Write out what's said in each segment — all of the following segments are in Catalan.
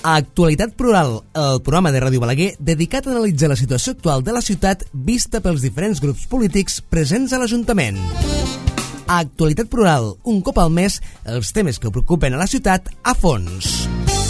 Actualitat Plural, el programa de Ràdio Balaguer dedicat a analitzar la situació actual de la ciutat vista pels diferents grups polítics presents a l'Ajuntament. Actualitat Plural, un cop al mes, els temes que preocupen a la ciutat a fons.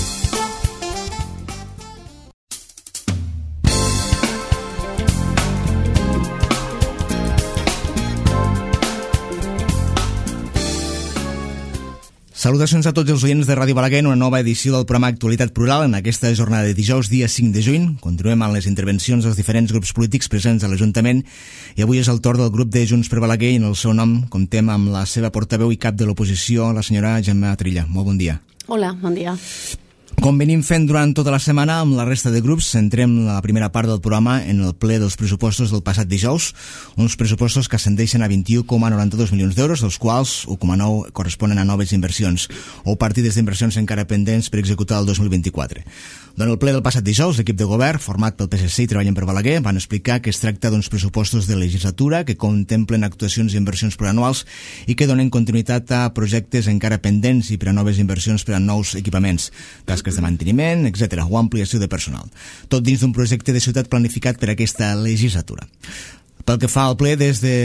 Salutacions a tots els oients de Ràdio Balaguer en una nova edició del programa Actualitat Plural en aquesta jornada de dijous, dia 5 de juny. Continuem amb les intervencions dels diferents grups polítics presents a l'Ajuntament i avui és el torn del grup de Junts per Balaguer i en el seu nom comptem amb la seva portaveu i cap de l'oposició, la senyora Gemma Trilla. Molt bon dia. Hola, bon dia. Com venim fent durant tota la setmana amb la resta de grups, centrem la primera part del programa en el ple dels pressupostos del passat dijous, uns pressupostos que ascendeixen a 21,92 milions d'euros, dels quals 1,9 corresponen a noves inversions o partides d'inversions encara pendents per executar el 2024. Durant el ple del passat dijous, l'equip de govern, format pel PSC i Treballen per Balaguer, van explicar que es tracta d'uns pressupostos de legislatura que contemplen actuacions i inversions plurianuals i que donen continuïtat a projectes encara pendents i per a noves inversions per a nous equipaments, tasques de manteniment, etc., o ampliació de personal. Tot dins d'un projecte de ciutat planificat per a aquesta legislatura. Pel que fa al ple, des de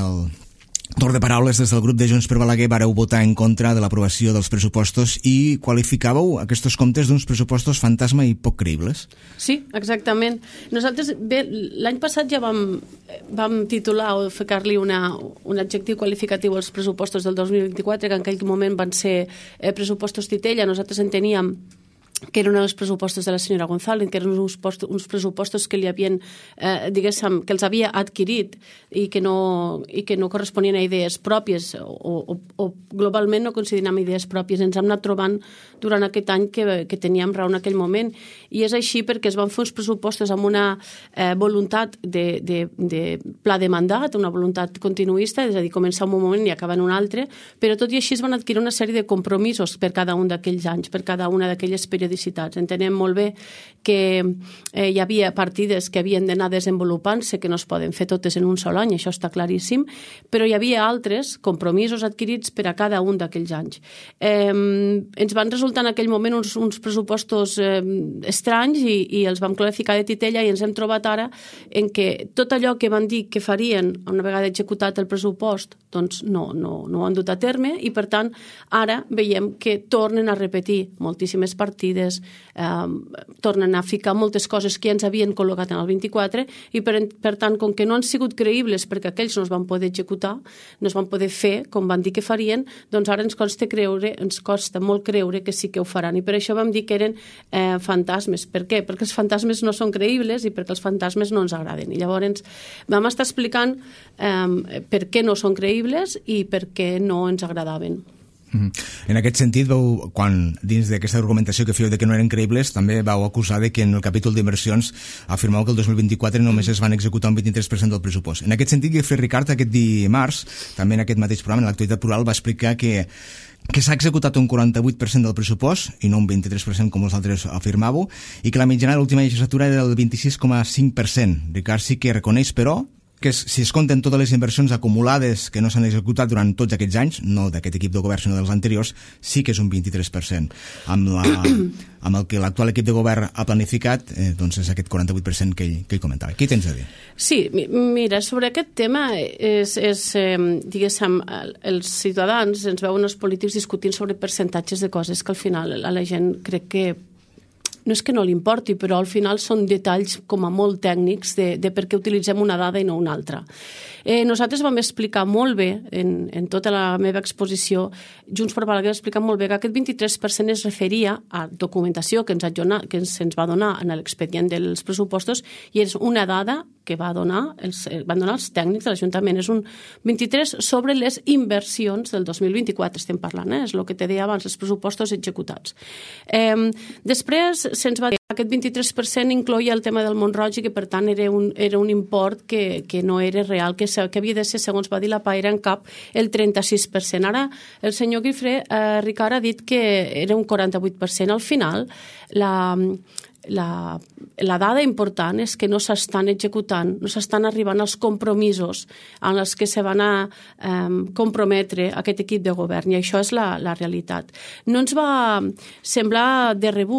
torn de paraules des del grup de Junts per Balaguer vareu votar en contra de l'aprovació dels pressupostos i qualificàveu aquests comptes d'uns pressupostos fantasma i poc creïbles. Sí, exactament. Nosaltres, bé, l'any passat ja vam titular o ficar-li un adjectiu qualificatiu als pressupostos del 2024, que en aquell moment van ser pressupostos titella. Nosaltres enteníem que eren els pressupostos de la senyora González, que eren uns pressupostos que li havien, diguéssim, que els havia adquirit i que no corresponien a idees pròpies o globalment no coincidien amb idees pròpies. Ens hem anat trobant durant aquest any que teníem raó en aquell moment i és així perquè es van fer uns pressupostos amb una voluntat de pla de mandat, una voluntat continuista, és a dir, començar un moment i acabar en un altre, però tot i així es van adquirir una sèrie de compromisos per cada un d'aquells anys, per cada una d'aquelles periodicitats. Entenem molt bé que hi havia partides que havien d'anar desenvolupant-se, que no es poden fer totes en un sol any, això està claríssim, però hi havia altres compromisos adquirits per a cada un d'aquells anys. Ens van resultar en aquell moment uns pressupostos estranys i els vam qualificar de titella i ens hem trobat ara en què tot allò que van dir que farien una vegada executat el pressupost, doncs no ho han dut a terme i per tant ara veiem que tornen a repetir moltíssimes partides, tornen a ficar moltes coses que ja ens havien col·locat en el 24 i per tant, com que no han sigut creïbles perquè aquells no es van poder executar, no es van poder fer com van dir que farien, doncs ara ens costa molt creure que sí que ho faran i per això vam dir que eren fantasmes. Per què? Perquè els fantasmes no són creïbles i perquè els fantasmes no ens agraden. I llavors vam estar explicant per què no són creïbles i per què no ens agradaven. En aquest sentit, quan dins d'aquesta argumentació que fèieu de que no eren creïbles, també vau acusar de que en el capítol d'inversions afirmau que el 2024 només es van executar un 23% del pressupost. En aquest sentit, Guifré Ricard, aquest dimarts, també en aquest mateix programa, en l'Actualitat Plural, va explicar que s'ha executat un 48% del pressupost i no un 23% com vosaltres afirmàveu i que la mitjana de l'última legislatura era del 26,5%. Ricard sí que reconeix, però, que si es compten totes les inversions acumulades que no s'han executat durant tots aquests anys, no d'aquest equip de govern sinó dels anteriors, sí que és un 23%. Amb el que l'actual equip de govern ha planificat, doncs és aquest 48% que ell comentava. Què tens a dir? Sí, mira, sobre aquest tema diguéssim, els ciutadans ens veuen els polítics discutint sobre percentatges de coses que al final a la gent crec que no és que no li importi, però al final són detalls com a molt tècnics de per què utilitzem una dada i no una altra. Nosaltres vam explicar molt bé, en tota la meva exposició, Junts per Balaguer explicar molt bé que aquest 23% es referia a documentació que ens va donar en l'expedient dels pressupostos i és una dada que van donar els tècnics de l'Ajuntament. És un 23 sobre les inversions del 2024, estem parlant, és el que te deia abans, els pressupostos executats. Després se'ns va dir que aquest 23% incloïa el tema del Mont-roig i que per tant era un import que no era real, que havia de ser, segons va dir la PA, era en cap el 36%. Ara el senyor Guifré Ricard ha dit que era un 48%. Al final la dada important és que no s'estan executant, no s'estan arribant als compromisos en els que se van a comprometre aquest equip de govern i això és la realitat. No ens va semblar de rebut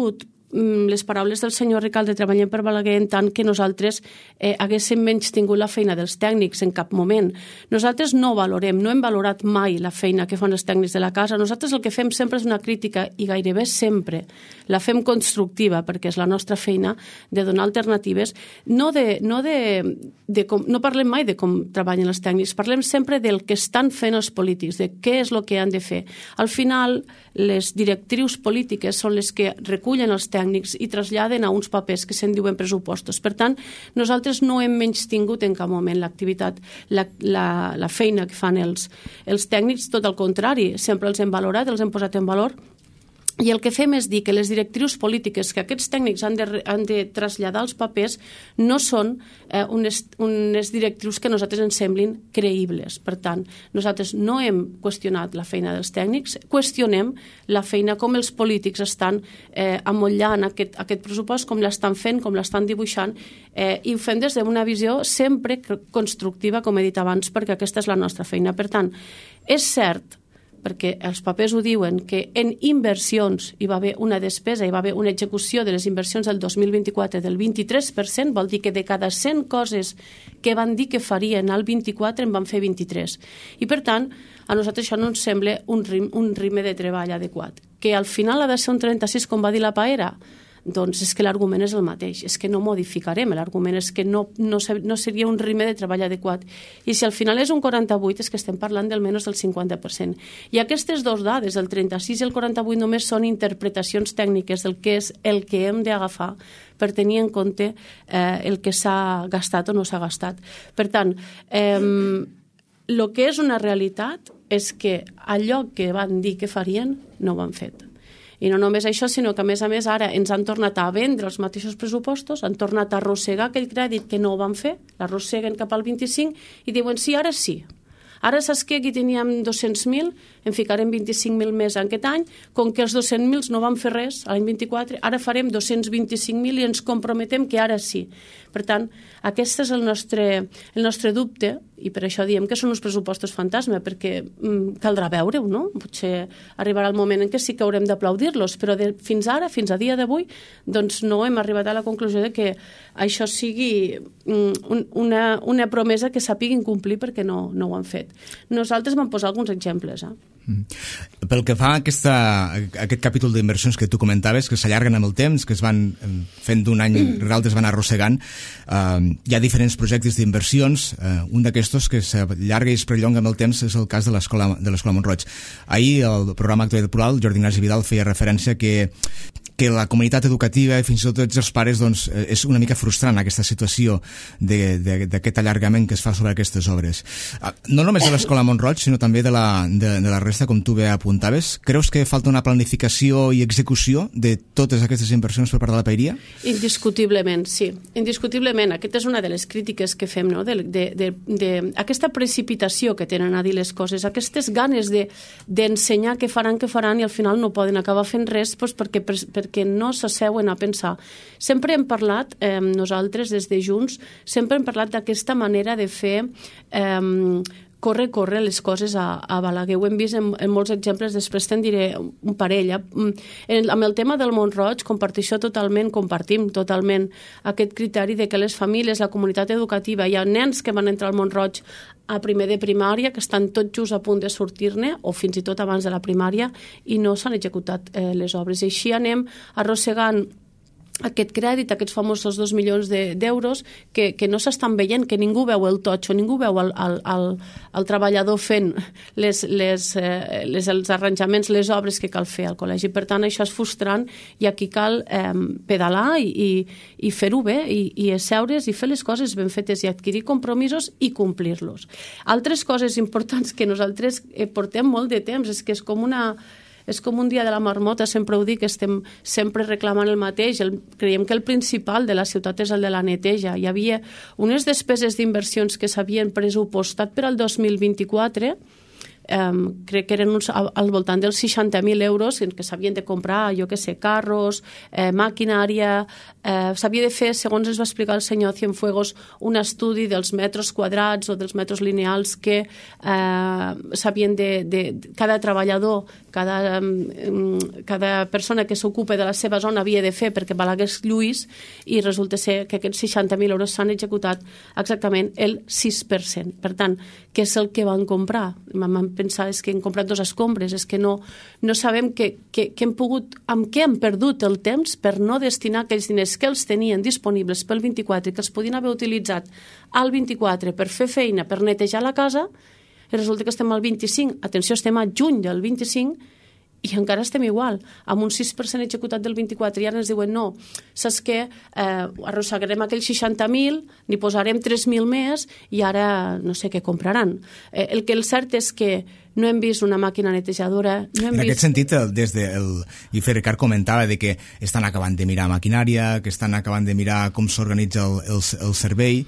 les paraules del senyor Ricalde, treballem per Balaguer en tant que nosaltres haguéssim menys tingut la feina dels tècnics en cap moment. Nosaltres no valorem, no hem valorat mai la feina que fan els tècnics de la casa. Nosaltres el que fem sempre és una crítica i gairebé sempre la fem constructiva perquè és la nostra feina de donar alternatives. No parlem mai de com treballen els tècnics, parlem sempre del que estan fent els polítics, de què és el que han de fer. Al final, les directrius polítiques són les que recullen els tècnics i traslladen a uns papers que se'n diuen pressupostos. Per tant, nosaltres no hem menystingut en cap moment l'activitat, la feina que fan els tècnics, tot el contrari, sempre els hem valorat, els hem posat en valor. I el que fem és dir que les directrius polítiques que aquests tècnics han de traslladar als papers no són unes directrius que a nosaltres ens semblin creïbles. Per tant, nosaltres no hem qüestionat la feina dels tècnics, qüestionem la feina com els polítics estan amollant aquest pressupost, com l'estan fent, com l'estan dibuixant, i ho fem des d'una visió sempre constructiva, com he dit abans, perquè aquesta és la nostra feina. Per tant, és cert, perquè els papers ho diuen, que en inversions hi va haver una despesa, hi va haver una execució de les inversions del 2024 del 23%, vol dir que de cada 100 coses que van dir que farien al 24 en van fer 23. I per tant, a nosaltres això no ens sembla un ritme de treball adequat. Que al final ha de ser un 36, com va dir la Paera, doncs és que l'argument és el mateix, és que no modificarem, l'argument és que no seria un ritme de treball adequat. I si al final és un 48 és que estem parlant d'almenys del 50%. I aquestes dues dades, el 36 i el 48, només són interpretacions tècniques del que és el que hem d'agafar per tenir en compte el que s'ha gastat o no s'ha gastat. Per tant, el que és una realitat és que allò que van dir que farien no ho han fet. I no només això, sinó que, a més, ara ens han tornat a vendre els mateixos pressupostos, han tornat a arrossegar aquell crèdit que no ho van fer, l'arrosseguen cap al 25 i diuen sí, ara sí. Ara saps que aquí teníem 200.000, en ficarem 25.000 més aquest any, com que els 200.000 no van fer res l'any 24, ara farem 225.000 i ens comprometem que ara sí. Per tant, aquest és el nostre dubte, i per això diem que són uns pressupostos fantasma, perquè caldrà veure-ho, no? Potser arribarà el moment en què sí que haurem d'aplaudir-los, però fins ara, fins a dia d'avui, doncs no hem arribat a la conclusió de que això sigui una promesa que sàpiguin complir perquè no ho han fet. Nosaltres vam posar alguns exemples. Pel que fa a aquest capítol d'inversions que tu comentaves, que s'allarguen amb el temps, que es van fent d'un any rere l'altre, es van arrossegant, hi ha diferents projectes d'inversions. Un d'aquestos que s'allarga i es perllonga amb el temps és el cas de l'Escola Mont-roig. Ahir el programa Actualitat Plural, Jordi Ignasi Vidal feia referència que la comunitat educativa i fins i tot tots els pares doncs, és una mica frustrant aquesta situació d'aquest allargament que es fa sobre aquestes obres. No només de l'Escola Mont-roig, sinó també de la resta, com tu bé apuntaves. Creus que falta una planificació i execució de totes aquestes inversions per part de la Paeria? Indiscutiblement, sí. Indiscutiblement. Aquesta és una de les crítiques que fem, no? Aquesta precipitació que tenen a dir les coses, aquestes ganes d'ensenyar què faran i al final no poden acabar fent res doncs perquè no s'asseuen a pensar. Sempre hem parlat, nosaltres des de Junts, sempre hem parlat d'aquesta manera de fer córrer les coses a Balaguer. Ho hem vist en molts exemples, després te'n diré un parell. Amb el tema del Mont-roig compartim totalment aquest criteri de que les famílies, la comunitat educativa, hi ha nens que van entrar al Mont-roig a primer de primària, que estan tot just a punt de sortir-ne, o fins i tot abans de la primària, i no s'han executat les obres. I així anem arrossegant aquest crèdit, aquests famosos 2 milions d'euros que no s'estan veient, que ningú veu el totxo, ningú veu el treballador fent els arranjaments, les obres que cal fer al col·legi. Per tant, això és frustrant i aquí cal pedalar i fer-ho bé i asseure's i fer les coses ben fetes i adquirir compromisos i complir-los. Altres coses importants que nosaltres portem molt de temps, és que és com un dia de la marmota, sempre ho dic, estem sempre reclamant el mateix. Creiem que el principal de la ciutat és el de la neteja. Hi havia unes despeses d'inversions que s'havien pressupostat per al 2024 crec que eren al voltant dels 60.000 euros que s'havien de comprar, jo què sé, carros, maquinària, s'havia de fer, segons ens va explicar el senyor Cienfuegos, un estudi dels metres quadrats o dels metres lineals que s'havien cada treballador, cada persona que s'ocupa de la seva zona havia de fer perquè Balaguer lluís, i resulta ser que aquests 60.000 euros s'han executat exactament el 6%. Per tant, què és el que van comprar? Vam pensar és que han comprat 2 escombres, és que no sabem amb què han perdut el temps per no destinar aquells diners que els tenien disponibles pel 24 i que els podien haver utilitzat al 24 per fer feina, per netejar la casa, i resulta que estem al 25, atenció, estem a juny del 25, i encara estem igual, amb un 6% executat del 24, i ara ens diuen no, saps què, arrossegarem aquells 60.000, n'hi posarem 3.000 més, i ara no sé què compraran. El cert és que no hem vist una màquina netejadora. En aquest sentit, IFE Ricard comentava de que estan acabant de mirar maquinària, que estan acabant de mirar com s'organitza el servei,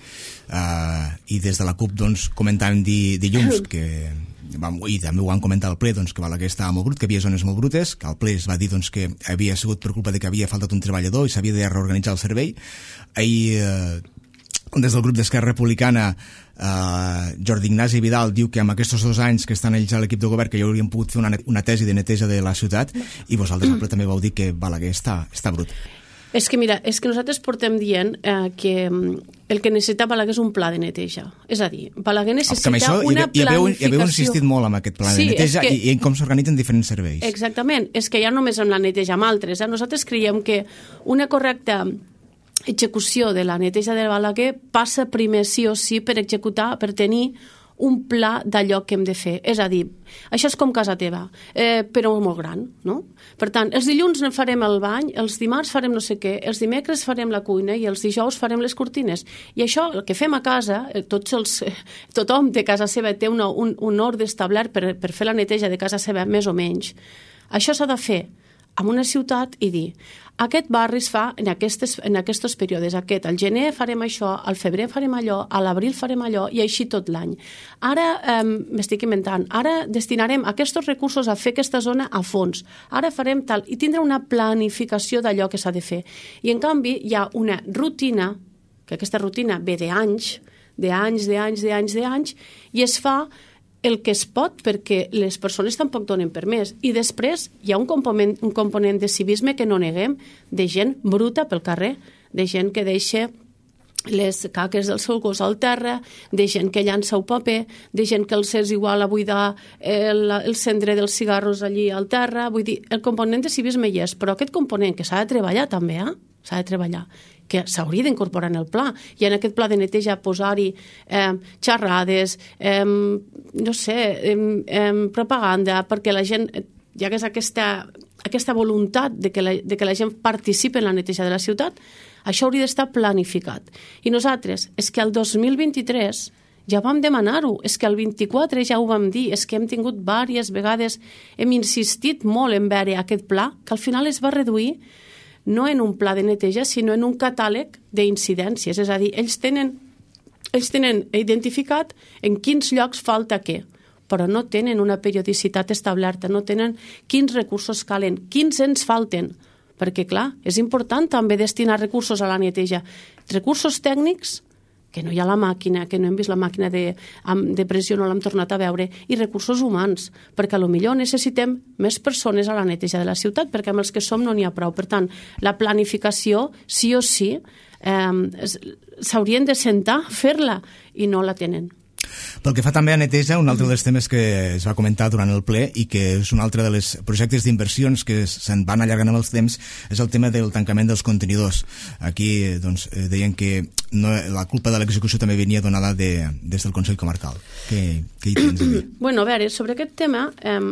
i des de la CUP comentàvem dilluns que i també ho van comentar al ple, que Balaguer estava molt brut, que hi havia zones molt brutes, que al ple es va dir que havia sigut per culpa de que havia faltat un treballador i s'havia de reorganitzar el servei. Ahir, des del grup d'Esquerra Republicana, Jordi Ignasi Vidal diu que amb aquests 2 anys que estan ells a l'equip de govern que ja haurien pogut fer una tesi de neteja de la ciutat, i vosaltres al ple també vau dir que Balaguer està brut. És que mira, és que nosaltres portem dient que el que necessita Balaguer és un pla de neteja. És a dir, Balaguer necessita una planificació. I haveu insistit molt en aquest pla de neteja i en com s'organitzen diferents serveis. Exactament, és que ja només amb la neteja, amb altres. Nosaltres creiem que una correcta execució de la neteja de Balaguer passa primer sí o sí per executar, per tenir un pla d'allò que hem de fer. És a dir, això és com casa teva, però molt gran, no? Per tant, els dilluns farem el bany, els dimarts farem no sé què, els dimecres farem la cuina i els dijous farem les cortines. I això, el que fem a casa, tothom de casa seva té un ordre establert per fer la neteja de casa seva, més o menys. Això s'ha de fer en una ciutat i dir, aquest barri es fa en aquests períodes, al gener farem això, al febrer farem allò, a l'abril farem allò, i així tot l'any. Ara, m'estic inventant, ara destinarem aquests recursos a fer aquesta zona a fons, ara farem tal, i tindrà una planificació d'allò que s'ha de fer. I en canvi hi ha una rutina, que aquesta rutina ve d'anys, i es fa el que es pot perquè les persones tampoc donen per més. I després hi ha un component de civisme que no neguem, de gent bruta pel carrer, de gent que deixa les caques del seu gos al terra, de gent que llança el paper, de gent que els és igual a buidar el cendre dels cigarros allí al terra. Vull dir, el component de civisme hi és, però aquest component que s'ha de treballar també, s'ha de treballar, que s'hauria d'incorporar en el pla, i en aquest pla de neteja posar-hi xerrades, no sé, propaganda, perquè la gent, ja que és aquesta voluntat de que la gent participi en la neteja de la ciutat, això hauria d'estar planificat. I nosaltres, és que el 2023 ja vam demanar-ho, és que el 24 ja ho vam dir, és que hem tingut diverses vegades, hem insistit molt en veure aquest pla, que al final es va reduir no en un pla de neteja, sinó en un catàleg d'incidències. És a dir, ells tenen identificat en quins llocs falta què, però no tenen una periodicitat establerta, no tenen quins recursos calen, quins ens falten, perquè, clar, és important també destinar recursos a la neteja. Recursos tècnics, que no hi ha la màquina, que no hem vist la màquina de pressió, no l'hem tornat a veure, i recursos humans, perquè potser necessitem més persones a la neteja de la ciutat, perquè amb els que som no n'hi ha prou. Per tant, la planificació, sí o sí, s'haurien de sentar, fer-la, i no la tenen. Pel que fa també a neteja, un altre dels temes que es va comentar durant el ple i que és un altre dels projectes d'inversions que se'n van allargant amb els temps és el tema del tancament dels contenidors. Aquí deien que la culpa de l'execució també venia donada des del Consell Comarcal. Què hi tens a dir? Bueno, a veure, sobre aquest tema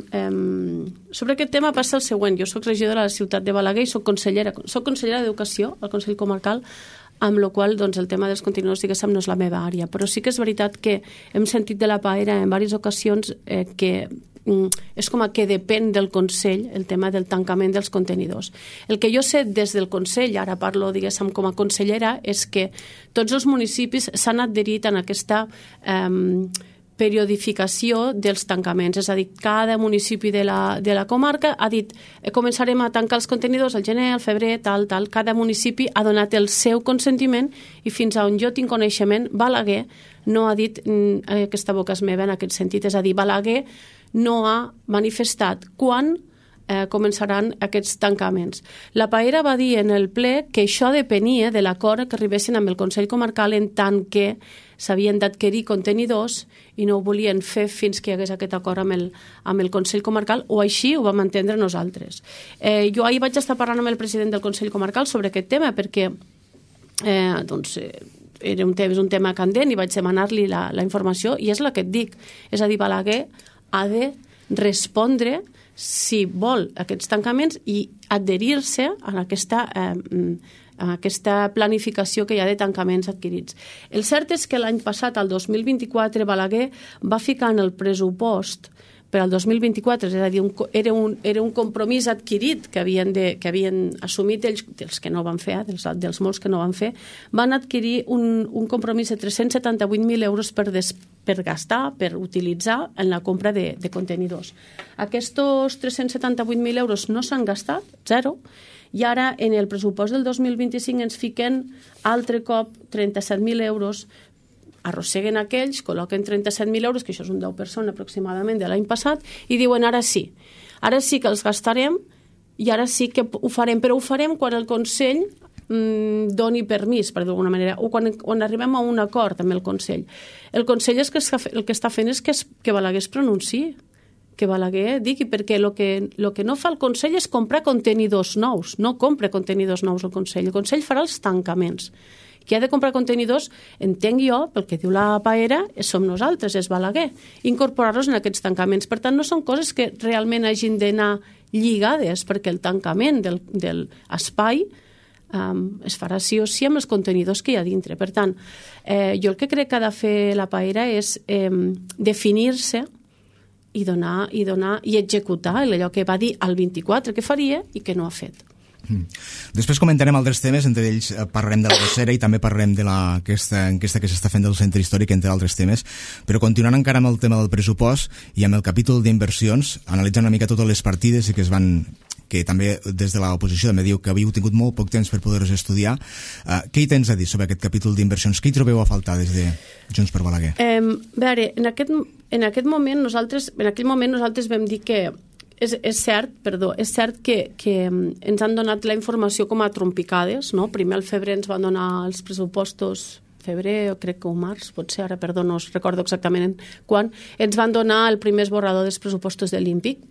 passa el següent. Jo soc regidora de la ciutat de Balaguer i soc consellera d'Educació al Consell Comarcal, amb la qual cosa el tema dels contenidors, diguéssim, no és la meva àrea. Però sí que és veritat que hem sentit de la paera en diverses ocasions que és com que depèn del Consell el tema del tancament dels contenidors. El que jo sé des del Consell, ara parlo, diguéssim, com a consellera, és que tots els municipis s'han adherit en aquesta periodificació dels tancaments, és a dir, cada municipi de la comarca ha dit començarem a tancar els contenidors al gener, al febrer, tal, cada municipi ha donat el seu consentiment i fins a on jo tinc coneixement, Balaguer no ha dit aquesta boca és meva en aquest sentit, és a dir, Balaguer no ha manifestat quan començaran aquests tancaments. La Paera va dir en el ple que això depenia de l'acord que arribessin amb el Consell Comarcal en tant que s'havien d'adquirir contenidors i no ho volien fer fins que hi hagués aquest acord amb el Consell Comarcal, o així ho vam entendre nosaltres. Jo ahir vaig estar parlant amb el president del Consell Comarcal sobre aquest tema perquè era un tema candent i vaig demanar-li la informació i és la que et dic. És a dir, Balaguer ha de respondre si vol aquests tancaments i adherir-se a aquesta planificació que hi ha de tancaments adquirits. El cert és que l'any passat, el 2024, Balaguer va ficar en el pressupost per al 2024, és a dir, era un compromís adquirit que havien assumit dels que no van fer, dels molts que no van fer, van adquirir un compromís de 378.000 euros per gastar, per utilitzar en la compra de contenidors. Aquests 378.000 euros no s'han gastat, zero, i ara en el pressupost del 2025 ens fiquen altre cop 37.000 euros, arrosseguen aquells, col·loquen 37.000 euros, que això és un 10% aproximadament de l'any passat, i diuen ara sí que els gastarem i ara sí que ho farem, però ho farem quan el Consell doni permís, per dir d'alguna manera, o quan arribem a un acord amb el Consell. El Consell el que està fent és que Balaguer es pronunciï, que Balaguer digui, perquè el que no fa el Consell és comprar contenidors nous, no compra contenidors nous el Consell farà els tancaments. Qui ha de comprar contenidors, entenc jo, pel que diu la Paera, som nosaltres, és Balaguer, incorporar-los en aquests tancaments. Per tant, no són coses que realment hagin d'anar lligades, perquè el tancament de l'espai es farà sí o sí amb els contenidors que hi ha dintre. Per tant, jo el que crec que ha de fer la Paera és definir-se i donar i executar allò que va dir al 24 que faria i que no ha fet. Després comentarem altres temes, entre ells parlarem de la docera i també parlarem de aquesta enquesta que s'està fent del centre històric, entre altres temes, però continuant encara amb el tema del pressupost i amb el capítol d'inversions, analitzant una mica totes les partides i que també des de l'oposició també diu que havíeu tingut molt poc temps per poder-los estudiar. Què hi tens a dir sobre aquest capítol d'inversions? Què hi trobeu a faltar des de Junts per Balaguer? A veure, en aquell moment nosaltres vam dir que és cert que ens han donat la informació com a trompicades, no? Primer al febrer ens van donar els pressupostos, febrer, crec que o març, potser ara, perdó, no recordo exactament quan, ens van donar el primer esborrador dels pressupostos de l'Ímpic.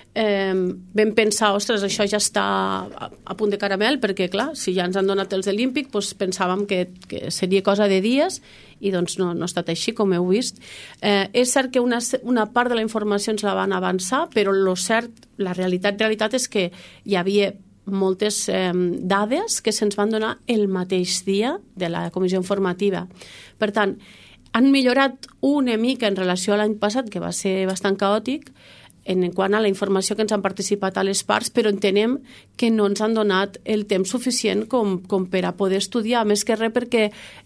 Vam pensar, ostres, això ja està a punt de caramel, perquè clar, si ja ens han donat els de l'Ímpic, doncs pensàvem que seria cosa de dies i doncs no ha estat així, com heu vist. És cert que una part de la informació ens la van avançar, però la realitat és que hi havia moltes dades que se'ns van donar el mateix dia de la comissió informativa. Per tant, han millorat una mica en relació a l'any passat, que va ser bastant caòtic, en quant a la informació que ens han participat a les parts, però entenem que no ens han donat el temps suficient com per a poder estudiar, més que res perquè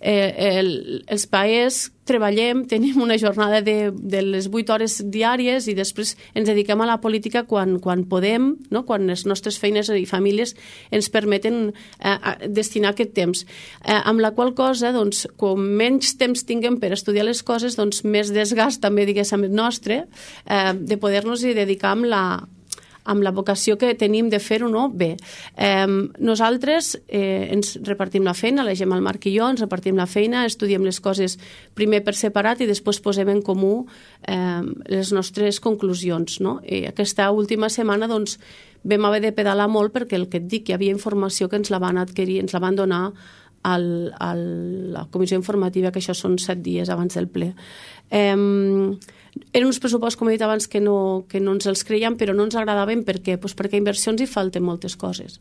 els paers treballem, tenim una jornada de les 8 hores diàries i després ens dediquem a la política quan podem, no? Quan les nostres feines i famílies ens permeten destinar aquest temps. Amb la qual cosa, doncs, com menys temps tinguem per estudiar les coses, doncs més desgast també, diguéssim, el nostre, de poder-nos dedicar amb la vocació que tenim de fer-ho, no? Bé, nosaltres ens repartim la feina, la Gemma, el Marc i jo, ens repartim la feina, estudiem les coses primer per separat i després posem en comú les nostres conclusions, no? I aquesta última setmana, doncs, vam haver de pedalar molt perquè el que et dic, hi havia informació que ens la van adquirir, ens la van donar a la comissió informativa, que això són 7 dies abans del ple. Eren uns pressupostos, com he dit abans, que no ens els creiem, però no ens agradaven perquè inversions hi falten moltes coses.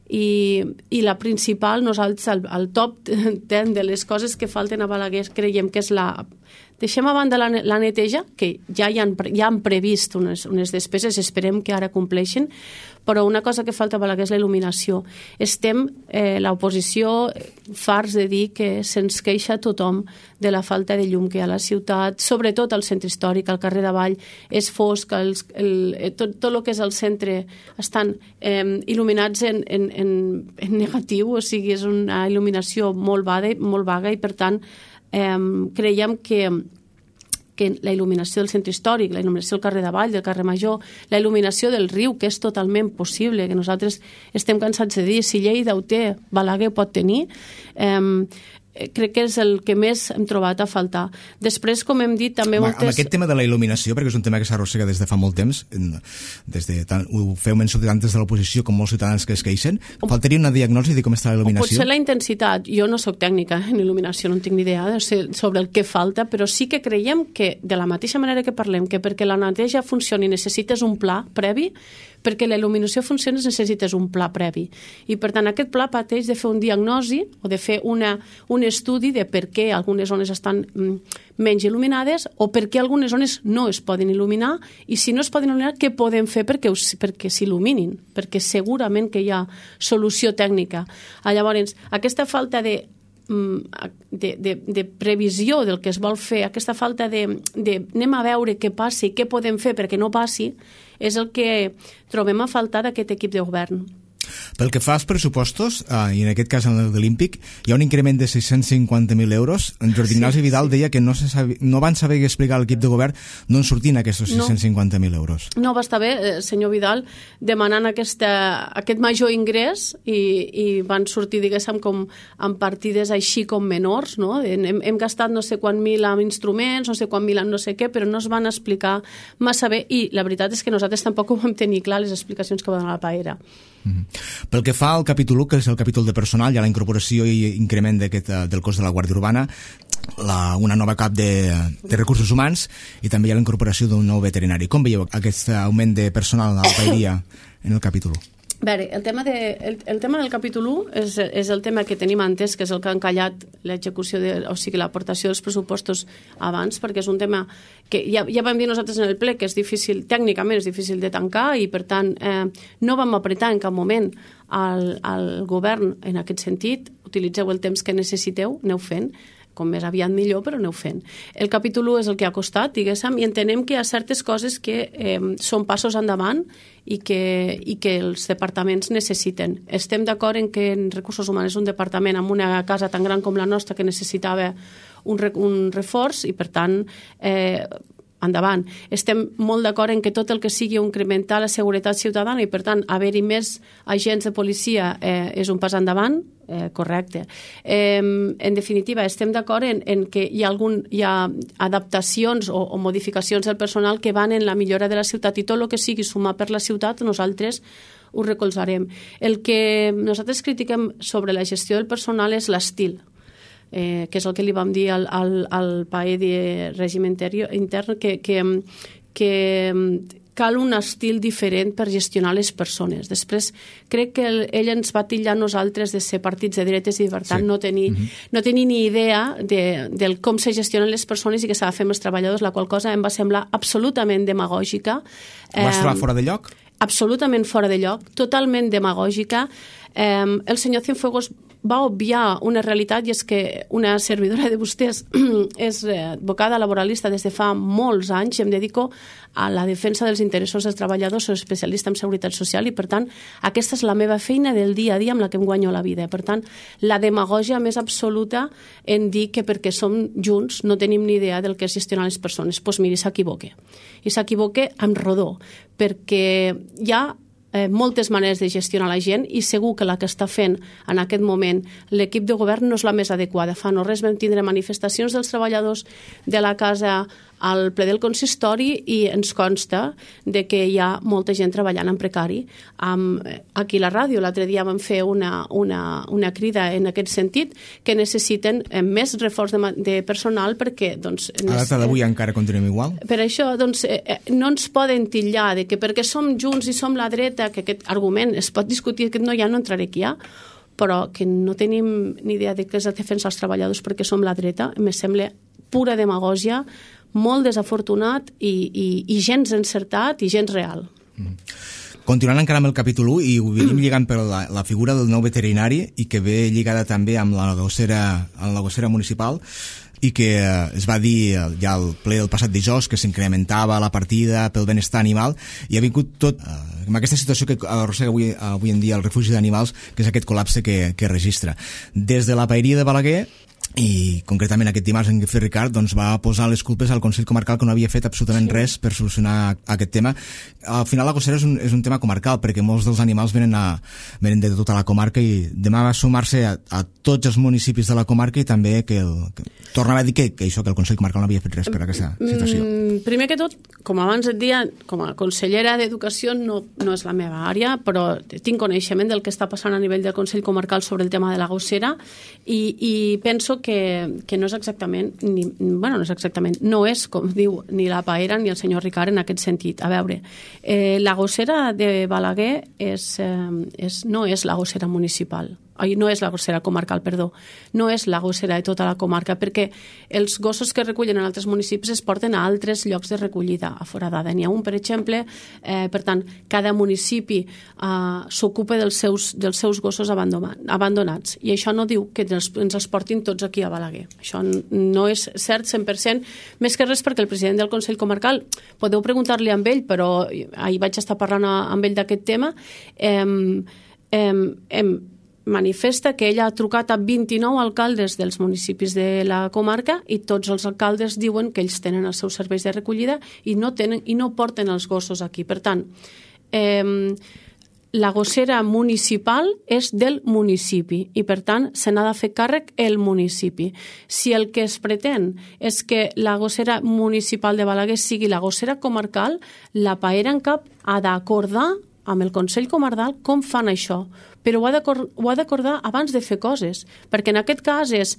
I la principal, nosaltres, al top 10 de les coses que falten a Balaguer, creiem que és deixem a banda la neteja, que ja han previst unes despeses, esperem que ara compleixin, però una cosa que falta per la que és la il·luminació. Estem, l'oposició, farts de dir que se'ns queixa tothom de la falta de llum que hi ha a la ciutat, sobretot al centre històric, al carrer d'Avall, és fosc, tot el que és el centre estan il·luminats en negatiu, o sigui, és una il·luminació molt vaga i, per tant, creiem que la il·luminació del centre històric, la il·luminació del carrer d'Avall, del carrer Major, la il·luminació del riu, que és totalment possible, que nosaltres estem cansats de dir, si Lleida ho té, Balaguer ho pot tenir, crec que és el que més hem trobat a faltar. Després, com hem dit, també moltes... Amb aquest tema de la il·luminació, perquè és un tema que s'arrossega des de fa molt temps, ho feu menció tant des de l'oposició com molts ciutadans que es queixen, faltaria una diagnosi de com està la il·luminació? Potser la intensitat. Jo no soc tècnica en il·luminació, no tinc ni idea sobre el que falta, però sí que creiem que, de la mateixa manera que parlem, que perquè la neteja funcioni necessites un pla previ, perquè la il·luminació funcioni necessites un pla previ. I, per tant, aquest pla pateix de fer un diagnosi o de fer un estudi de per què algunes zones estan menys il·luminades o per què algunes zones no es poden il·luminar, i si no es poden il·luminar, què podem fer perquè s'il·luminin? Perquè segurament que hi ha solució tècnica. Llavors, aquesta falta de previsió del que es vol fer, aquesta falta de anem a veure què passi, què podem fer perquè no passi, és el que trobem a faltar d'aquest equip de govern. Pel que fa als pressupostos, i en aquest cas en el de l'Olímpic, hi ha un increment de 650.000 euros. En Jordi Ignasi Vidal deia que no van saber explicar a l'equip de govern d'on sortien aquests 650.000 euros. No va estar bé, senyor Vidal, demanant aquest major ingrés i van sortir, diguéssim, com amb partides així com menors, no? Hem gastat no sé quant mil en instruments, no sé quant mil en no sé què, però no es van explicar massa bé, i la veritat és que nosaltres tampoc ho vam tenir clar, les explicacions que va donar la Paera. Pel que fa al capítol 1, que és el capítol de personal, hi ha la incorporació i increment del cos de la Guàrdia Urbana, una nova cap de recursos humans, i també hi ha la incorporació d'un nou veterinari. Com veieu aquest augment de personal a la paeria en el capítol 1? Bé, el tema del capítol 1 és el tema que tenim entès, que és el que ha encallat l'execució, o sigui, l'aportació dels pressupostos abans, perquè és un tema que ja vam dir nosaltres en el ple que és difícil, tècnicament és difícil de tancar, i per tant no vam apretar en cap moment al govern en aquest sentit. Utilitzeu el temps que necessiteu, aneu fent, com més aviat millor, però aneu fent. El capítol 1 és el que ha costat, diguéssim, i entenem que hi ha certes coses que són passos endavant i que els departaments necessiten. Estem d'acord en que en Recursos Humans és un departament amb una casa tan gran com la nostra que necessitava un reforç, i per tant endavant. Estem molt d'acord en que tot el que sigui incrementar la seguretat ciutadana i, per tant, haver-hi més agents de policia és un pas endavant, correcte. En definitiva, estem d'acord en que hi ha adaptacions o modificacions del personal que van en la millora de la ciutat, i tot el que sigui sumar per la ciutat nosaltres ho recolzarem. El que nosaltres critiquem sobre la gestió del personal és l'estil, que és el que li vam dir al PAE de règim intern, que cal un estil diferent per gestionar les persones. Després, crec que ell ens va titllar a nosaltres de ser partits de dretes i, per tant, no tenir ni idea de com se gestionen les persones i què s'ha de fer amb els treballadors, la qual cosa em va semblar absolutament demagògica. Vas trobar fora de lloc? Absolutament fora de lloc, totalment demagògica. El senyor Cienfuegos va obviar una realitat, i és que una servidora de vostès és advocada laboralista des de fa molts anys, em dedico a la defensa dels interessos dels treballadors, soc especialista en seguretat social, i per tant aquesta és la meva feina del dia a dia amb la que em guanyo la vida. Per tant, la demagògia més absoluta en dir que perquè som junts no tenim ni idea del que és gestionar les persones. Doncs miri, s'equivoca. I s'equivoca amb rodó, perquè hi ha moltes maneres de gestionar la gent, i segur que la que està fent en aquest moment l'equip de govern no és la més adequada. Fa no res vam tindre manifestacions dels treballadors de la casa al ple del consistori, i ens consta de que hi ha molta gent treballant en precari. Aquí a la ràdio l'altre dia vam fer una crida en aquest sentit, que necessiten més reforç de personal, perquè a data d'avui encara continuem igual? Per això no ens poden titllar de que perquè som junts i som la dreta, que aquest argument es pot discutir, que no entraré aquí, però que no tenim ni idea de què és la defensa dels treballadors perquè som la dreta, em sembla pura demagògia, molt desafortunat i gens encertat i gens real. Continuant encara amb el capítol 1, i ho venim lligant per la figura del nou veterinari, i que ve lligada també amb la gossera municipal, i que es va dir ja al ple del passat dijous que s'incrementava la partida pel benestar animal, i ha vingut tot amb aquesta situació que arrossega avui en dia el refugi d'animals, que és aquest col·lapse que registra. Des de la paeria de Balaguer, i concretament aquest dimarts en Guifré Ricard, doncs va posar les culpes al Consell Comarcal, que no havia fet absolutament res per solucionar aquest tema. Al final la gossera és un tema comarcal, perquè molts dels animals venen de tota la comarca, i demà va sumar-se a tots els municipis de la comarca, i també tornava a dir que el Consell Comarcal no havia fet res per aquesta situació. Primer que tot, com abans et dia, com a consellera d'Educació no és la meva àrea, però tinc coneixement del que està passant a nivell del Consell Comarcal sobre el tema de la gossera, i penso que no és exactament, no és, com diu, ni la Paera ni el senyor Ricard en aquest sentit. A veure, la gossera de Balaguer no és la gossera municipal. No és la gossera comarcal, perdó, no és la gossera de tota la comarca, perquè els gossos que recullen en altres municipis es porten a altres llocs de recollida a Foradada. N'hi ha un, per exemple, per tant, cada municipi s'ocupa dels seus gossos abandonats, i això no diu que ens els portin tots aquí a Balaguer. Això no és cert 100%, més que res perquè el president del Consell Comarcal, podeu preguntar-li amb ell, però ahir vaig estar parlant amb ell d'aquest tema, manifesta que ella ha trucat a 29 alcaldes dels municipis de la comarca, i tots els alcaldes diuen que ells tenen els seus serveis de recollida i no porten els gossos aquí. Per tant, la gossera municipal és del municipi, i per tant se n'ha de fer càrrec el municipi. Si el que es pretén és que la gossera municipal de Balaguer sigui la gossera comarcal, la Paera en cap ha d'acordar amb el Consell Comarcal com fan això, però ho ha d'acordar abans de fer coses, perquè en aquest cas és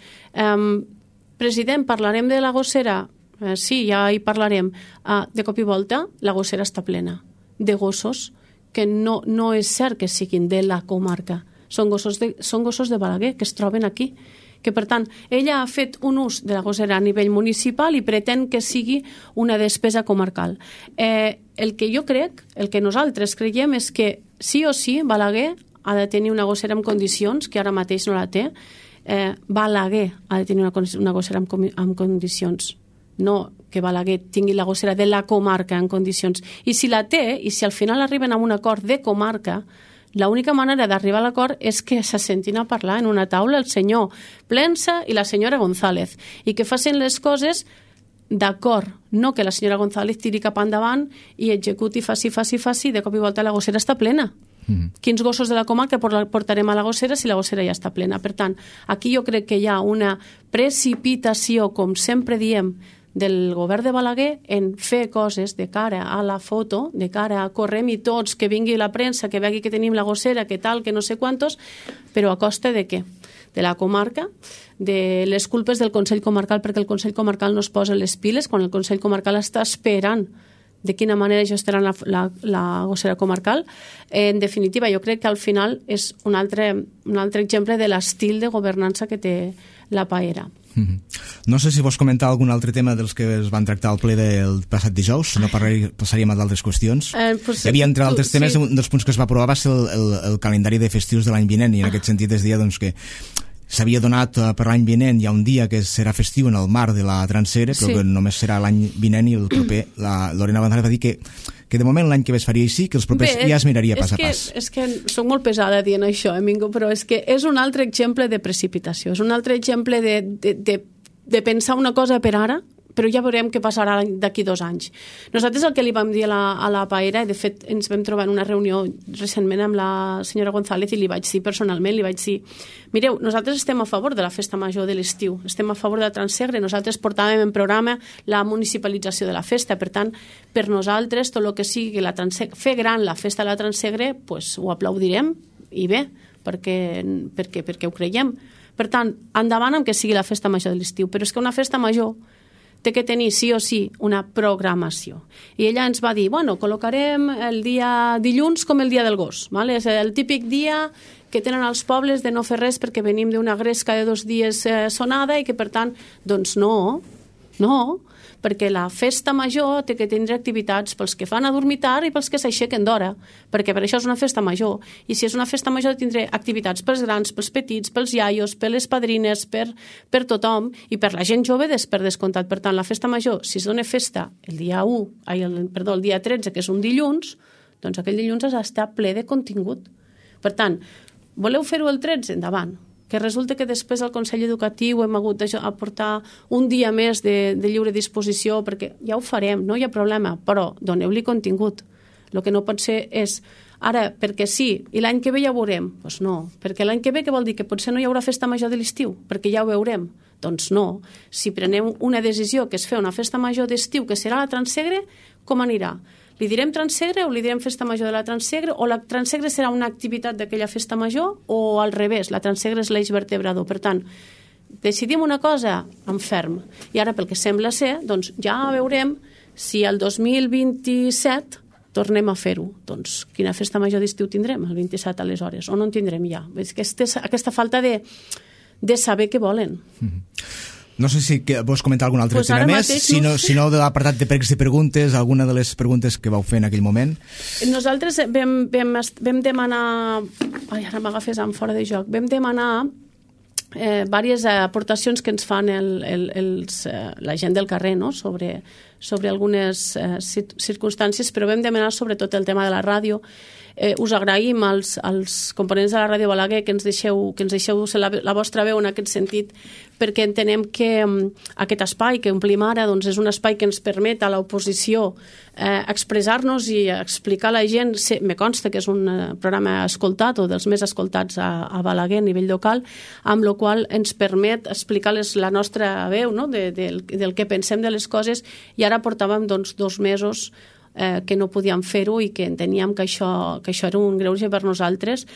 president, parlarem de la gossera, sí, ja hi parlarem, de cop i volta la gossera està plena de gossos que no és cert que siguin de la comarca, són gossos de Balaguer que es troben aquí, que per tant ella ha fet un ús de la gossera a nivell municipal i pretén que sigui una despesa comarcal. El que jo crec, el que nosaltres creiem, és que sí o sí Balaguer ha de tenir una gossera en condicions, que ara mateix no la té. Balaguer ha de tenir una gossera en condicions, no que Balaguer tingui la gossera de la comarca en condicions. I si la té, i si al final arriben a un acord de comarca, l'única manera d'arribar a l'acord és que se sentin a parlar en una taula el senyor Plensa i la senyora González, i que facin les coses d'acord, no que la senyora González tiri cap endavant i executi, faci, de cop i volta la gossera està plena. Quins gossos de la comarca portarem a la gossera si la gossera ja està plena? Per tant, aquí jo crec que hi ha una precipitació, com sempre diem, del govern de Balaguer en fer coses de cara a la foto, de cara a correm-hi tots, que vingui la premsa, que vegi que tenim la gossera, que tal, que no sé quantos, però a costa de què? De la comarca, de les culpes del Consell Comarcal, perquè el Consell Comarcal no es posa les piles quan el Consell Comarcal està esperant de quina manera gestionaran la gossera comarcal. En definitiva, jo crec que al final és un altre exemple de l'estil de governança que té la Paera. No sé si vols comentar algun altre tema dels que es van tractar al ple del passat dijous, si no passaríem a d'altres qüestions. Hi havia, entre altres temes, un dels punts que es va aprovar va ser el calendari de festius de l'any vinent, i en aquest sentit es deia que s'havia donat per l'any vinent, hi ha un dia que serà festiu en el mar de la Transegre, però que només serà l'any vinent, i el proper, la Lorena González va dir que de moment l'any que ve es faria així, que els propers ja es miraria pas a pas. És que soc molt pesada dient això, Mingo, però és que és un altre exemple de precipitació, és un altre exemple de pensar una cosa per ara, però ja veurem què passarà d'aquí 2 anys. Nosaltres el que li vam dir a la Paera, i de fet ens vam trobar en una reunió recentment amb la senyora González, i li vaig dir personalment, mireu, nosaltres estem a favor de la festa major de l'estiu, estem a favor de la Transegre, nosaltres portàvem en programa la municipalització de la festa, per tant, per nosaltres, tot el que sigui fer gran la festa de la Transegre, pues, ho aplaudirem, i bé, perquè ho creiem. Per tant, endavant amb que sigui la festa major de l'estiu, però és que una festa major té que tenir sí o sí una programació. I ella ens va dir, col·locarem el dia dilluns com el dia del gos, és el típic dia que tenen els pobles de no fer res perquè venim d'una gresca de 2 dies sonada, i que per tant, doncs no, No, perquè la festa major té que tindre activitats pels que fan a dormitar i pels que s'aixequen d'hora, perquè per això és una festa major. I si és una festa major tindré activitats pels grans, pels petits, pels iaios, per les padrines, per tothom, i per la gent jove per descomptat. Per tant, la festa major, si es dona festa el dia 13, que és un dilluns, doncs aquell dilluns has d'estar ple de contingut. Per tant, voleu fer-ho el 13? Endavant. Que resulta que després al Consell Educatiu hem hagut d'aportar un dia més de lliure disposició, perquè ja ho farem, no hi ha problema, però doneu-li contingut. El que no pot ser és, ara, perquè sí, i l'any que ve ja ho veurem. Doncs no, perquè l'any que ve què vol dir? Que potser no hi haurà festa major de l'estiu, perquè ja ho veurem. Doncs no, si prenem una decisió que és fer una festa major d'estiu, que serà la Transsegre, com anirà? Li direm Transsegre o li direm festa major de la Transsegre, o la Transsegre serà una activitat d'aquella festa major, o al revés, la Transsegre és l'eix vertebrador. Per tant, decidim una cosa en ferm. I ara, pel que sembla ser, doncs ja veurem si el 2027 tornem a fer-ho. Doncs quina festa major d'estiu tindrem el 27 aleshores, o no en tindrem ja? És que aquesta falta de saber què volen. No sé si vols comentar algun altre tema més, si no de l'apartat de pregs i preguntes, alguna de les preguntes que vau fer en aquell moment. Nosaltres vam demanar... Ai, ara m'agafes fora de joc. Vam demanar diverses aportacions que ens fan la gent del carrer, no? sobre algunes circumstàncies, però vam demanar sobretot el tema de la ràdio. Us agraïm als components de la Ràdio Balaguer que ens deixeu la vostra veu en aquest sentit, perquè entenem que aquest espai que omplim ara doncs és un espai que ens permet a l'oposició expressar-nos i explicar a la gent. Me consta que és un programa escoltat o dels més escoltats a Balaguer a nivell local, amb la qual ens permet explicar la nostra veu, no? del que pensem de les coses, i ara portàvem 2 mesos que no podíem fer-ho i que enteníem que això era un greuge per nosaltres,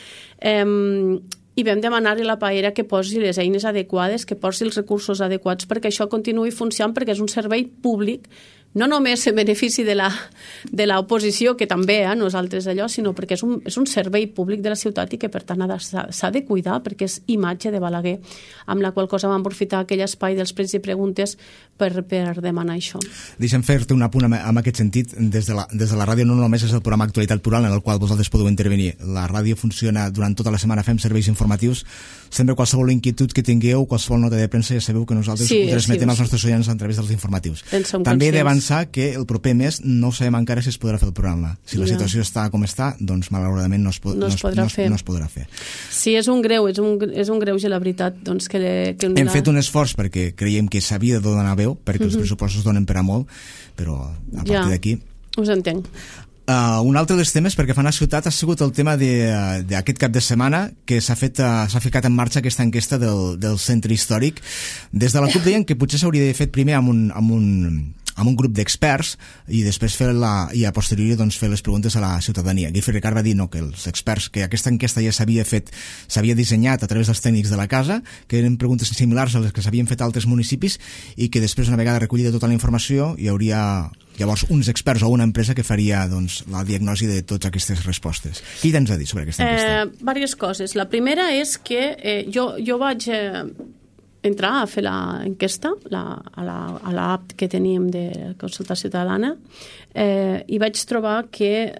i vam demanar-li a la Paera que posi les eines adequades, que posi els recursos adequats perquè això continuï funcionant, perquè és un servei públic, no només en benefici de l'oposició, que també nosaltres allò, sinó perquè és un servei públic de la ciutat i que per tant s'ha de cuidar, perquè és imatge de Balaguer, amb la qual cosa vam aprofitar aquell espai dels pregs i preguntes per demanar això. Deixa'm fer-te un apunt en aquest sentit. Des de la ràdio no només és el programa Actualitat Plural en el qual vosaltres podeu intervenir. La ràdio funciona durant tota la setmana, fem serveis informatius. Sempre qualsevol inquietud que tingueu, qualsevol nota de premsa, ja sabeu que nosaltres ho transmetem als nostres oients a través dels informatius. També he d'avançar que el proper mes no sabem encara si es podrà fer el programa. Si la situació està com està, doncs malauradament no es podrà fer. Sí, és un greuge, la veritat. Doncs hem fet un esforç perquè creiem que s'havia de donar veu, perquè els pressupostos donen per a molt, però a partir d'aquí... Us entenc. Un altre dels temes, perquè fan a ciutat, ha sigut el tema d'aquest cap de setmana que s'ha ficat en marxa aquesta enquesta del centre històric. Des de la CUP deien que potser s'hauria de fer primer amb un grup d'experts i després i a posteriori fer les preguntes a la ciutadania. Guifi Ricard va dir que els experts, que aquesta enquesta ja s'havia dissenyat a través dels tècnics de la casa, que eren preguntes similars a les que s'havien fet a altres municipis i que després, una vegada recollida tota la informació, hi hauria llavors uns experts o una empresa que faria la diagnosi de totes aquestes respostes. Què tens a dir sobre aquesta enquesta? Diverses coses. La primera és que jo vaig entrar a fer l'enquesta a l'app que teníem de consulta ciutadana i vaig trobar que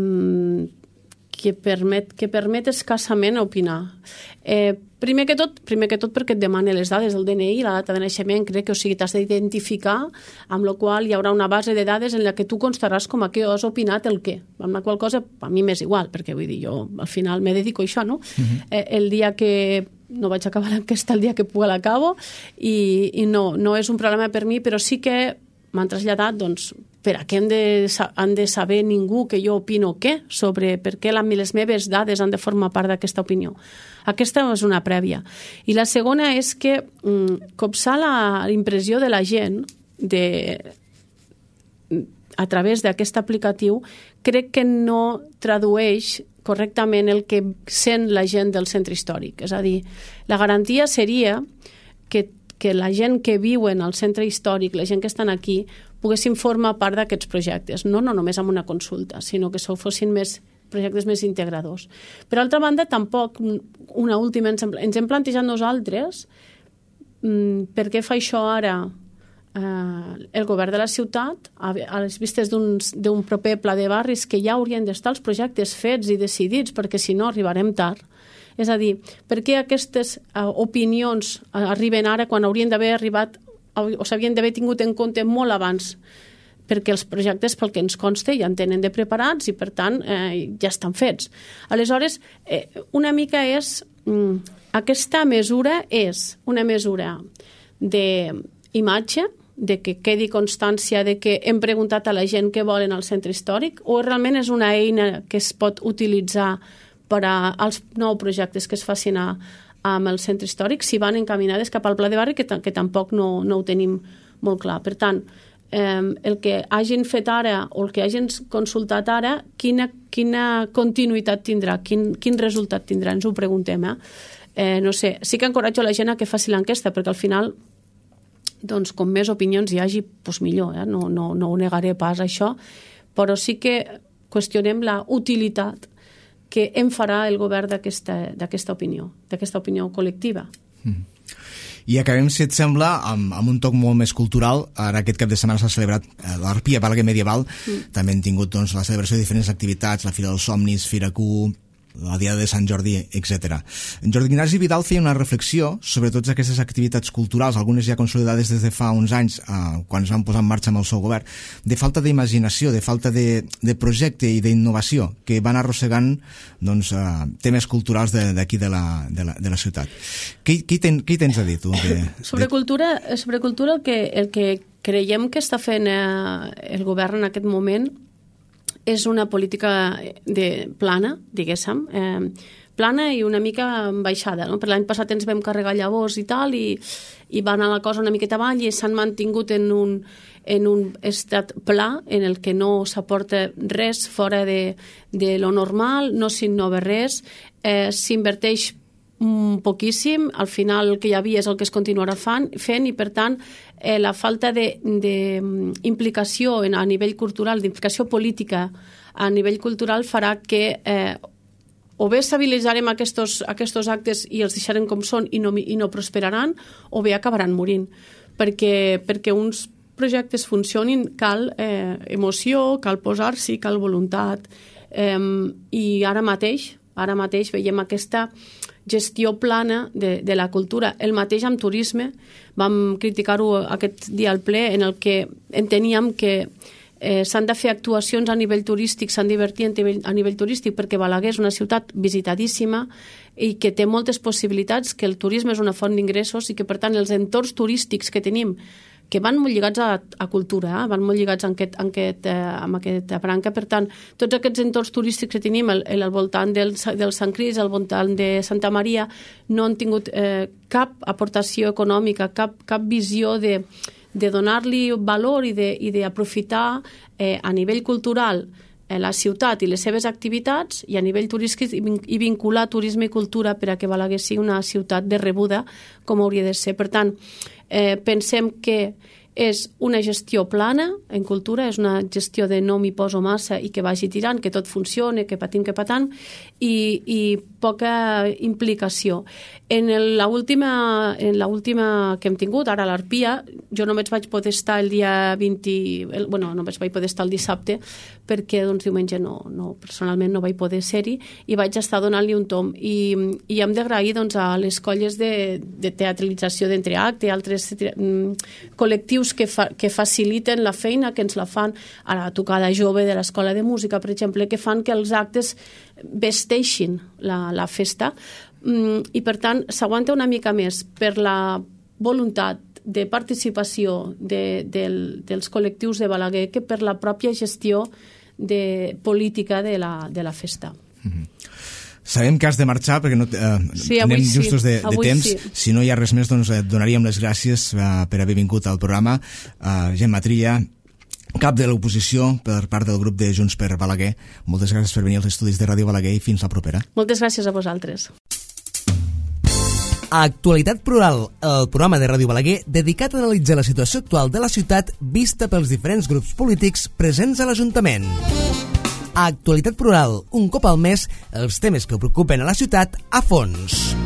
permet escassament opinar. Primer que tot perquè et demana les dades del DNI, la data de naixement, crec que t'has d'identificar, amb la qual hi haurà una base de dades en la que tu constaràs com a què has opinat el què. Amb la qual cosa, a mi m'és igual, perquè vull dir, jo al final me dedico a això, no? El dia que no vaig acabar l'enquesta, el dia que pugui l'acabo, i no és un problema per mi, però sí que m'han traslladat, doncs, per a què han de saber ningú que jo opino què sobre per què les meves dades han de formar part d'aquesta opinió. Aquesta és una prèvia. I la segona és que copsar la impressió de la gent a través d'aquest aplicatiu crec que no tradueix correctament el que sent la gent del centre històric. És a dir, la garantia seria que la gent que viuen al centre històric, la gent que estan aquí, poguessin formar part d'aquests projectes, no només amb una consulta, sinó que fossin projectes més integradors. Per altra banda, tampoc, una última, ens hem plantejat nosaltres per què fa això ara el govern de la ciutat, a les vistes d'un proper pla de barris, que ja haurien d'estar els projectes fets i decidits, perquè si no arribarem tard. És a dir, per què aquestes opinions arriben ara quan haurien d'haver arribat o s'havien d'haver tingut en compte molt abans? Perquè els projectes, pel que ens consta, ja en tenen de preparats i, per tant, ja estan fets. Aleshores, una mica és... Aquesta mesura és una mesura d'imatge, de que quedi constància de que hem preguntat a la gent què volen al centre històric, o realment és una eina que es pot utilitzar per als nous projectes que es facin amb el centre històric, si van encaminades cap al pla de barri, que tampoc no ho tenim molt clar. Per tant, el que hagin fet ara o el que hagin consultat ara, quina continuïtat tindrà, quin resultat tindrà, ens ho preguntem. No sé, sí que encoratjo la gent a que faci l'enquesta, perquè al final, doncs, com més opinions hi hagi, doncs millor, no ho negaré pas això, però sí que qüestionem la utilitat que en farà el govern d'aquesta opinió col·lectiva. I acabem, si et sembla, amb un toc molt més cultural. Ara aquest cap de setmana s'ha celebrat l'Arpia Balaguer Medieval. També hem tingut la celebració de diferents activitats, la Fira dels Somnis, Fira Q, la Diada de Sant Jordi, etc. Jordi Ignasi Vidal feia una reflexió sobre totes aquestes activitats culturals, algunes ja consolidades des de fa uns anys, quan es van posar en marxa amb el seu govern, de falta d'imaginació, de falta de projecte i d'innovació, que van arrossegant temes culturals d'aquí de la ciutat. Què tens a dir, tu? Sobre cultura, el que creiem que està fent el govern en aquest moment és una política plana, diguéssim, plana i una mica baixada. No? Per l'any passat ens vam carregar llavors i tal, i va anar la cosa una miqueta avall i s'han mantingut en un estat pla en el que no s'aporta res fora de lo normal, no s'innova res, s'inverteix poquíssim, al final el que hi havia és el que es continuarà fent i, per tant, la falta d'implicació a nivell cultural, d'implicació política a nivell cultural farà que o bé estabilitzarem aquests actes i els deixarem com són i no prosperaran, o bé acabaran morint. Perquè uns projectes funcionin cal emoció, cal posar-s'hi, cal voluntat. I ara mateix veiem aquesta gestió plana de la cultura. El mateix amb turisme, vam criticar-ho aquest dia al ple, en el que enteníem que s'han de fer actuacions a nivell turístic, s'han d'invertir a nivell turístic, perquè Balaguer és una ciutat visitadíssima i que té moltes possibilitats, que el turisme és una font d'ingressos i que, per tant, els entorns turístics que tenim, que van molt lligats a cultura, van molt lligats amb aquesta branca. Per tant, tots aquests entorns turístics que tenim al voltant del Sant Crist, al voltant de Santa Maria, no han tingut cap aportació econòmica, cap visió de donar-li valor i d'aprofitar a nivell cultural la ciutat i les seves activitats, i a nivell turístic i vincular turisme i cultura per a que Balaguer sigui una ciutat de rebuda com hauria de ser. Per tant, pensem que és una gestió plana en cultura, és una gestió de no m'hi poso massa i que vagi tirant, que tot funcione, que patim, que patant, i poca implicació. En l'última que hem tingut, ara a l'Arpia, jo només vaig poder estar el dia 20... només vaig poder estar el dissabte, perquè diumenge personalment no vaig poder ser-hi, i vaig estar donant-li un tom. I hem d'agrair a les colles de teatralització d'entreacte, altres col·lectius que faciliten la feina, que ens la fan a la tocada jove de l'Escola de Música, per exemple, que fan que els actes vesteixin la festa, i per tant s'aguanta una mica més per la voluntat de participació dels col·lectius de Balaguer que per la pròpia gestió política de la festa. Sabem que has de marxar perquè anem justos de temps. Si no hi ha res més, doncs et donaríem les gràcies per haver vingut al programa. Gemma Trilla, cap de l'oposició per part del grup de Junts per Balaguer, moltes gràcies per venir als estudis de Ràdio Balaguer i fins la propera. Moltes gràcies a vosaltres. Actualitat Plural, el programa de Ràdio Balaguer dedicat a analitzar la situació actual de la ciutat vista pels diferents grups polítics presents a l'Ajuntament. Actualitat Plural, un cop al mes, els temes que preocupen a la ciutat a fons.